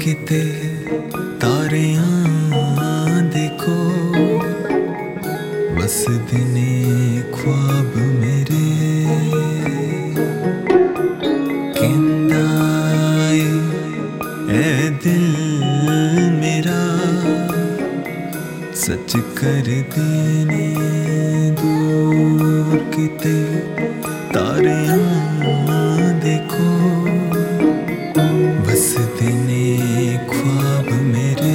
किते तारियां देखो बस दिने ख्वाब मेरे कहंदा ए दिल मेरा सच कर देने दूर किते तारियां देखो बस दिने ख्वाब मेरे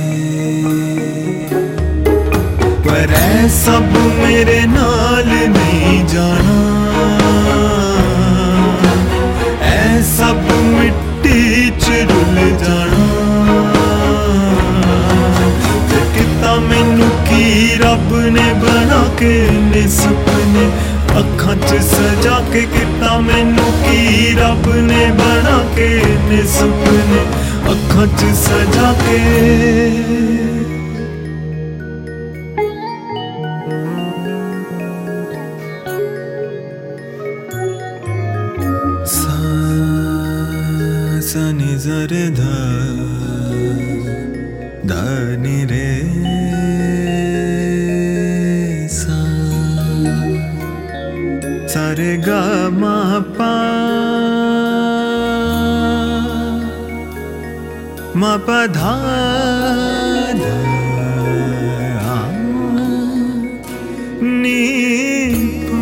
पर ऐ सब मेरे नाल नहीं जाना ऐ सब मिट्टी च रुल जाना किता मैनू की रब ने बना के ने सपने अखां च सजा के किता मैनू की रब ने बना के ने सपने अखां च सजा के सा नि ज़रे धा धा नि रे सा सा रे गा मा पा धा धा नी पा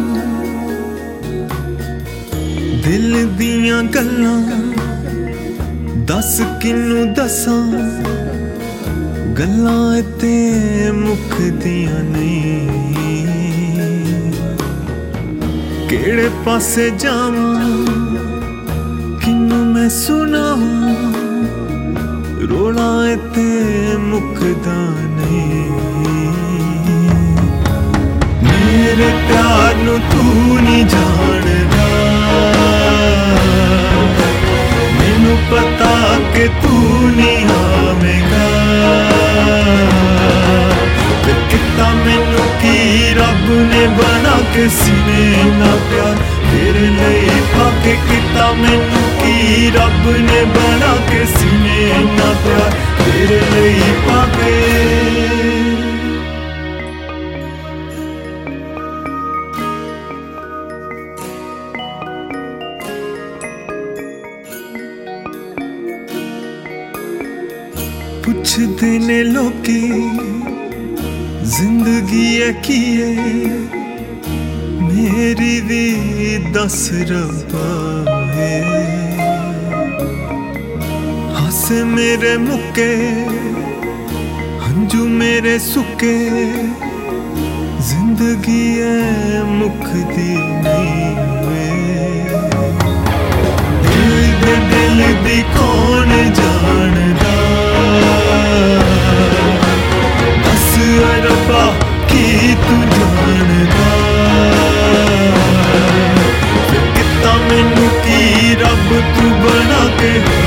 दिल दियां गल्लां दस किनू दसां गल्लां ते मुकदियां नहीं केड़े पासे जावां किनू मैं सुनावां रोला ते मुकदा नहीं मेरे प्यार नू तू नहीं जानदा मैनू पता कि तू नहीं आवेगा फिर किता मैनू की रब ने बना के सीने ना प्यार तेरे लिए पाके किता मैनू की रब ने बना के सीने ना प्यार तेरे लिए पाके पुछदे ने लोकी जिंदगी है की है मेरी भी दस रब्बा है हंसे मेरे मुके हंजू मेरे सुके जिंदगी है मुकदी नहीं दिल दी कौन जानदा बस रब्बा की तू जानदा फिर किता मैनू की रब तू बना के